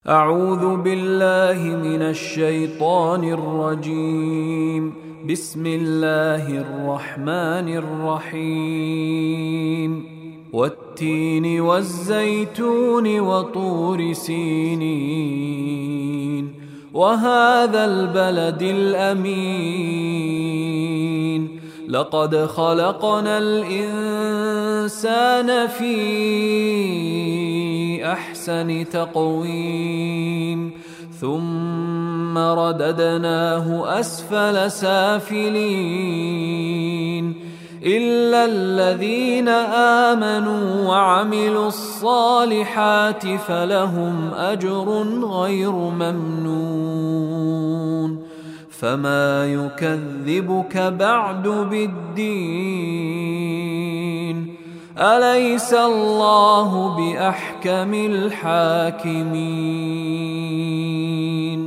أعوذ بالله من الشيطان الرجيم. بسم الله الرحمن الرحيم. والتين والزيتون وطور سينين وهذا البلد الأمين لقد خلقنا الإنسان في أحسن تقويم ثم رددناه أسفل سافلين إلا الذين آمنوا وعملوا الصالحات فلهم أجر غير ممنون فما يكذبك بعد بالدين أليس الله بأحكم الحاكمين.